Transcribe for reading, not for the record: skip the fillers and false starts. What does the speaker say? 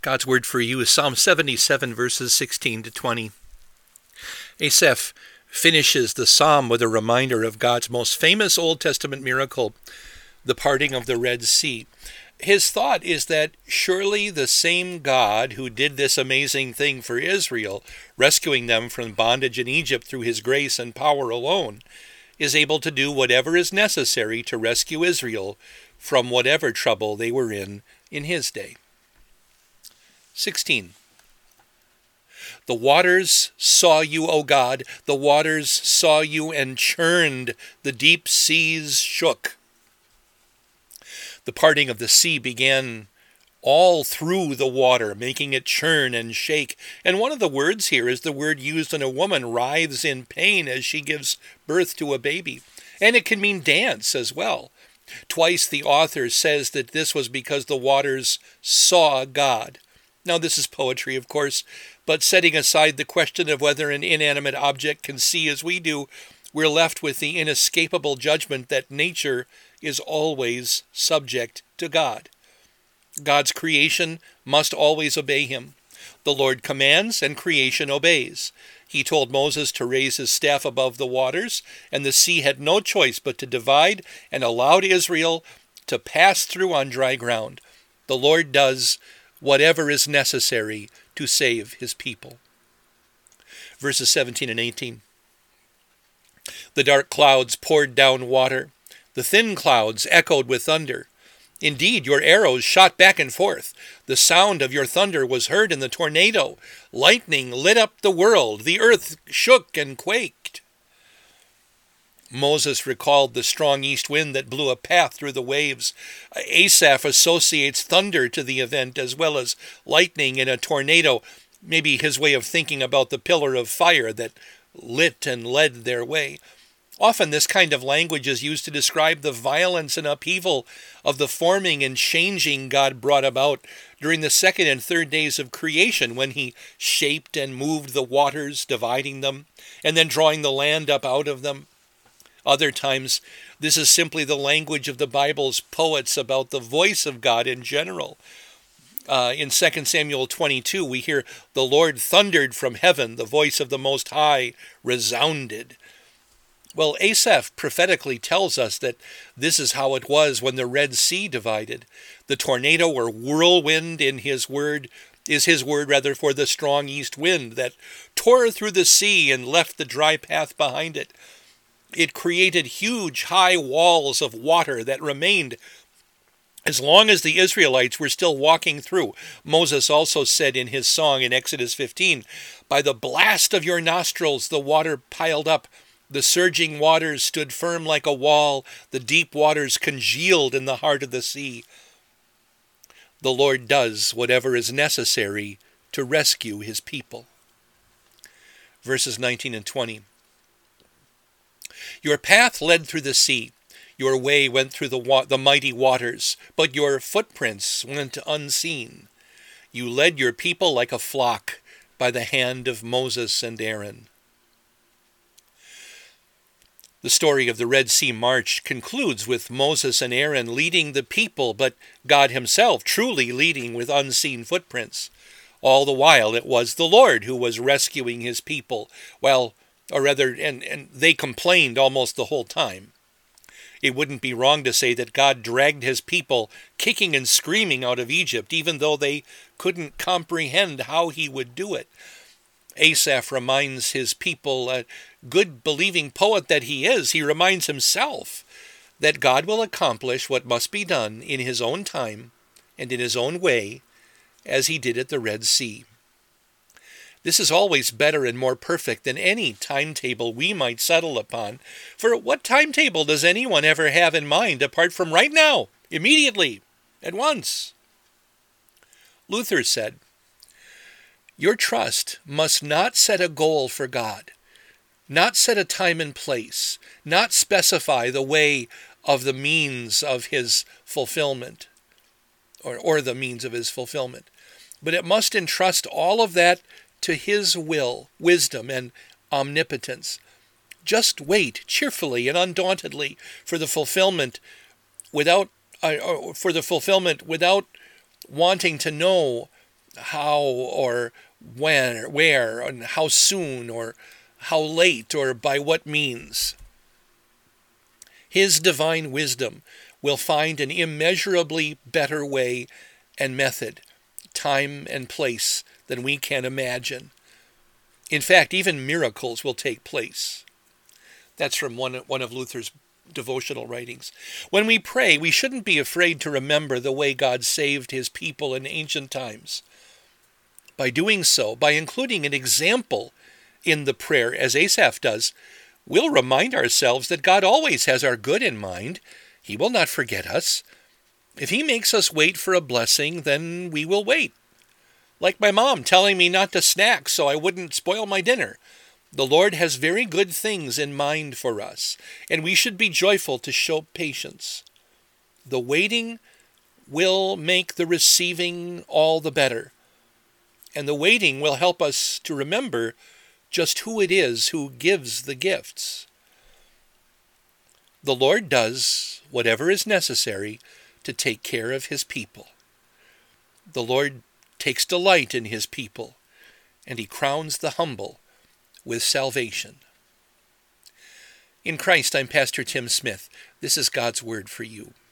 God's word for you is Psalm 77, verses 16 to 20. Asaph finishes the psalm with a reminder of God's most famous Old Testament miracle, the parting of the Red Sea. His thought is that surely the same God who did this amazing thing for Israel, rescuing them from bondage in Egypt through his grace and power alone, is able to do whatever is necessary to rescue Israel from whatever trouble they were in his day. 16. The waters saw you, O God, the waters saw you and churned, the deep seas shook. The parting of the sea began all through the water, making it churn and shake. And one of the words here is the word used when a woman writhes in pain as she gives birth to a baby. And it can mean dance as well. Twice the author says that this was because the waters saw God. Now this is poetry, of course, but setting aside the question of whether an inanimate object can see as we do, we're left with the inescapable judgment that nature is always subject to God. God's creation must always obey him. The Lord commands and creation obeys. He told Moses to raise his staff above the waters, and the sea had no choice but to divide and allowed Israel to pass through on dry ground. The Lord does whatever is necessary to save his people. Verses 17 and 18. The dark clouds poured down water. The thin clouds echoed with thunder. Indeed, your arrows shot back and forth. The sound of your thunder was heard in the tornado. Lightning lit up the world. The earth shook and quaked. Moses recalled the strong east wind that blew a path through the waves. Asaph associates thunder to the event as well as lightning in a tornado, maybe his way of thinking about the pillar of fire that lit and led their way. Often this kind of language is used to describe the violence and upheaval of the forming and changing God brought about during the second and third days of creation, when he shaped and moved the waters, dividing them, and then drawing the land up out of them. Other times, this is simply the language of the Bible's poets about the voice of God in general. In 2 Samuel 22, we hear, "The Lord thundered from heaven, the voice of the Most High resounded." Well, Asaph prophetically tells us that this is how it was when the Red Sea divided. The tornado or whirlwind is his word for the strong east wind that tore through the sea and left the dry path behind it. It created huge high walls of water that remained as long as the Israelites were still walking through. Moses also said in his song in Exodus 15, "By the blast of your nostrils the water piled up. The surging waters stood firm like a wall. The deep waters congealed in the heart of the sea." The Lord does whatever is necessary to rescue his people. Verses 19 and 20. Your path led through the sea. Your way went through the mighty waters, but your footprints went unseen. You led your people like a flock by the hand of Moses and Aaron. The story of the Red Sea March concludes with Moses and Aaron leading the people, but God himself truly leading with unseen footprints. All the while it was the Lord who was rescuing his people, and they complained almost the whole time. It wouldn't be wrong to say that God dragged his people kicking and screaming out of Egypt, even though they couldn't comprehend how he would do it. Asaph reminds his people, a good believing poet that he is, he reminds himself that God will accomplish what must be done in his own time and in his own way, as he did at the Red Sea. This is always better and more perfect than any timetable we might settle upon. For what timetable does anyone ever have in mind apart from right now, immediately, at once? Luther said, "Your trust must not set a goal for God, not set a time and place, not specify the way of the means of his fulfillment, or the means of his fulfillment, but it must entrust all of that to his will, wisdom, and omnipotence. Just wait cheerfully and undauntedly for the fulfillment without wanting to know how or when or where and how soon or how late or by what means. His divine wisdom will find an immeasurably better way and method, time and place than we can imagine. In fact, even miracles will take place. That's from one of Luther's devotional writings. When we pray, we shouldn't be afraid to remember the way God saved his people in ancient times. By doing so, by including an example in the prayer, as Asaph does, we'll remind ourselves that God always has our good in mind. He will not forget us. If he makes us wait for a blessing, then we will wait. Like my mom telling me not to snack so I wouldn't spoil my dinner. The Lord has very good things in mind for us, and we should be joyful to show patience. The waiting will make the receiving all the better, and the waiting will help us to remember just who it is who gives the gifts. The Lord does whatever is necessary to take care of his people. The Lord takes delight in his people, and he crowns the humble with salvation. In Christ, I'm Pastor Tim Smith. This is God's Word for you.